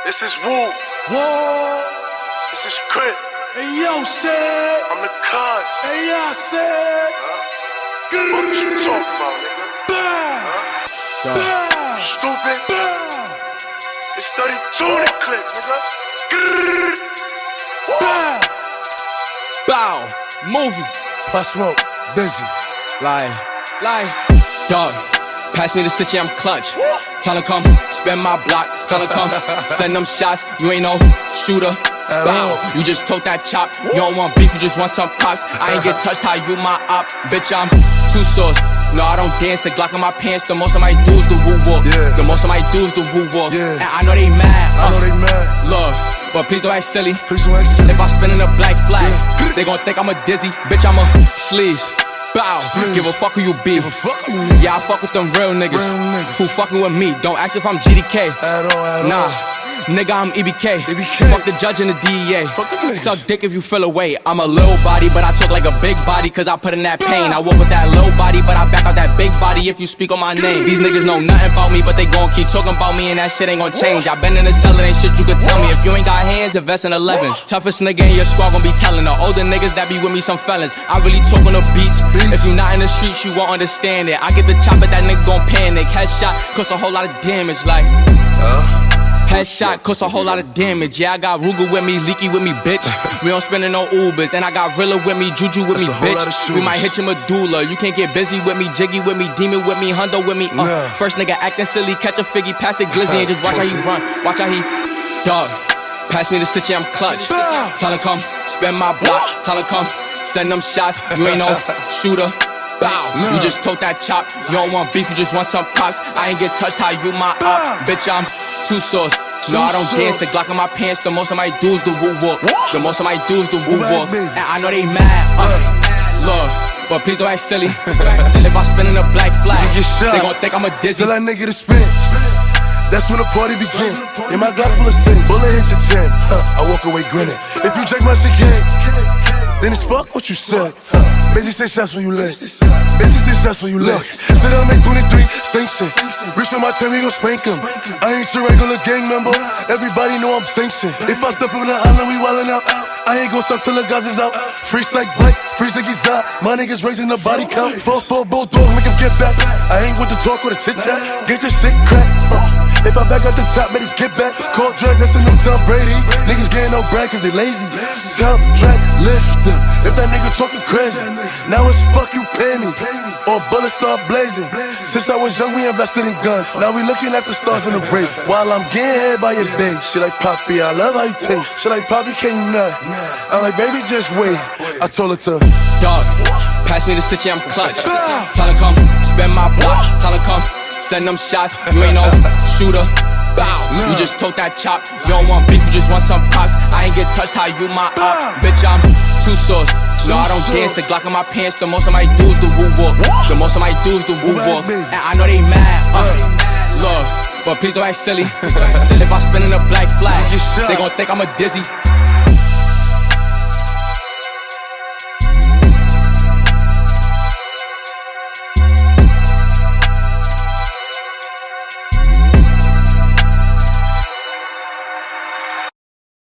This is Woo. Whoa. This is Crit. Hey, yo, said. I'm the cuz. Hey, y'all said. What you talking about, nigga? Bah. Stupid. Bah. It's 32 in the clip, nigga. Bah. Bow, movie, Pop Smoke, busy. lie, dog. Pass me the city, I'm clutch. Tell her come, spin my block. Tell her come, send them shots. You ain't no shooter. Bow, you just told that chop. You don't want beef, you just want some pops. I ain't get touched, how you my op. Bitch, I'm too sauce. No, I don't dance, the Glock in my pants. The most of my dudes do woo walk. Yeah. The most of my dudes do woo walk. Yeah. And I know they mad. I know they mad. Look, but please don't act silly. Please don't act silly. If I spin in a black flag, they gon' think I'm a dizzy. Bitch, I'm a sleaze. Bow, give a fuck who you be. Fuck you. Yeah, I fuck with them real niggas. Real niggas. Who fucking with me. Don't ask if I'm GDK. At all. Nah, nigga, I'm EBK. EBK. Fuck the judge and the DEA. Fuck them niggas. Suck dick if you feel away. I'm a little body, but I talk like a big body, cause I put in that pain. I walk with that little body, but I back out that big body if you speak on my name. These niggas know nothing about me, but they gon' keep talking about me, and that shit ain't gon' change. I been in the cellar, ain't shit you could tell me. If you ain't got hands, invest in 11s. Toughest nigga in your squad gon' be telling the older niggas that be with me some felons. I really talk on the beats. If you not in the streets, you won't understand it. I get the chopper, that nigga gon' panic. Headshot cost a whole lot of damage, like headshot cost a whole lot of damage. Yeah, I got Ruger with me, Leaky with me, bitch. We don't spend no Ubers. And I got Rilla with me, Juju with me, bitch. We might hit your medulla. You can't get busy with me, Jiggy with me, Demon with me, Hundo with me. First nigga acting silly, catch a figgy, pass the glizzy, and just watch how he run. Watch how he dog. Pass me the city, I'm clutch. Tell her come, spin my block. Tell her come, send them shots. You ain't no shooter. Bow, you just told that chop. You don't want beef, you just want some pops. I ain't get touched, how you my op. Bitch, I'm too sauce. No, I don't dance, the Glock in my pants. The most of my dudes do woo walk. The most of my dudes do woo walk. And I know they mad. Look, but please don't act silly. If I spin in a black flag, they gon' think I'm a dizzy. Tell that nigga to spin. That's when the party begin. In my Glock full of sin, bullet hit your 10. I walk away grinning. If you check my shit, then it's fuck what you said. Busy say shots when you lit. Busy say shots when you lit. Said I'll make 23, sing shit. Reach on my time, we gon' spank him. I ain't your regular gang member. Everybody know I'm sanctioned. If I step on the island, we wildin' out. I ain't gon' stop till the guys is out. Free psych bike, free ziggy's out. My niggas raising the body count. 4-4 bulldog, make him get back. I ain't with the talk or the chit chat. Get your shit cracked. If I back at the top, better get back. Call drag, that's a new Tom Brady. Niggas getting no brag cause they lazy. Top track, lifter. If that nigga talking crazy, now it's fuck you pay me. Or bullets start blazing. Since I was young, we invested in guns. Now we looking at the stars in the break. While I'm getting head by your day. Shit like Poppy, I love how you taste. Shit like Poppy can't nut. I'm like, baby, just wait. I told her to dog, pass me the city, I'm clutch. Tell her come, spin my block. Tell her come, send them shots. You ain't no shooter. Bow, you just told that chop. You don't want beef, you just want some pops. I ain't get touched, how you my op. Bitch, I'm too sauce. No, I don't dance, the Glock in my pants. The most of my dudes do woo walk. The most of my dudes do woo walk. And I know they mad. Look, but please don't act silly. If I spin in a black flag, they gon' think I'm a dizzy.